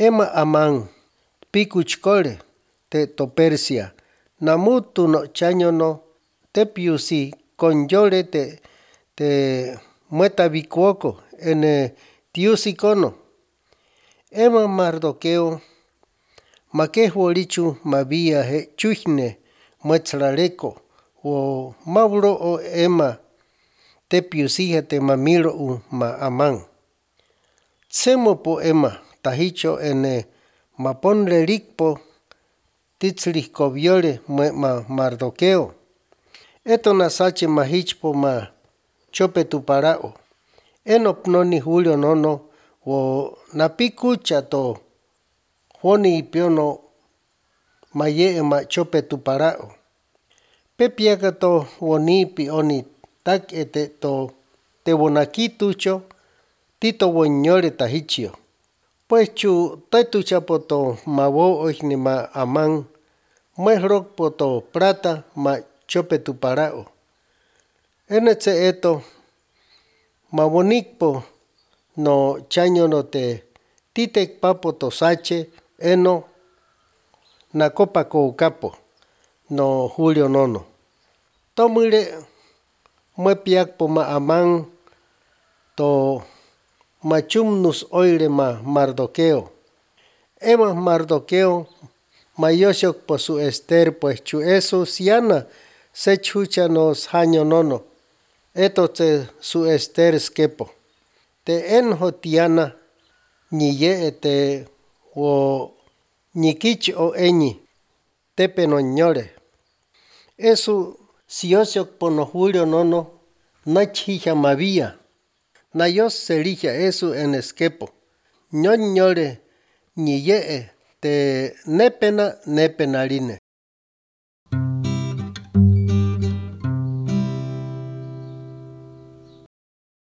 ema Amán pikuchkole te to Persia namutu no chañono te piusi konyole te mueta bikuoko ene tiusi kono ema Mardoqueo maquehuolichu mabia he chuchne muetzlaleko o mauro o ema te piusija te mamilo u ma Amán tsemo po ema tahicho ene maponle rikpo titzlihkoviole ma Mardoqueo eto nasache mahichpo ma chope tu parao enopnoni Julio nono o napikucha to joni ipiono maye ma chope tu parao pepiakato wonipi oni tak ete to tewonakitucho tito woñole tahichio pues chu tetu chapoto mawo oihni ma Amán muehrok poto plata ma chope tu parao enetse eto mawonikpo no chaño no te titek papo to sache eno na copa koukapo no Julio nono tomule muepiakpo ma Amán to machumnus oire ma Mardoqueo ema Mardoqueo mayosiok po su Ester pues chu eso siana se chucha nos año nono eto te su Ester skepo te enjo tiana niye te o nikich o eñi tepe noñore eso siosiok po no Julio nono nachija mavia nayos selija eso en eskepo ñoñore niye te nepena nepenaline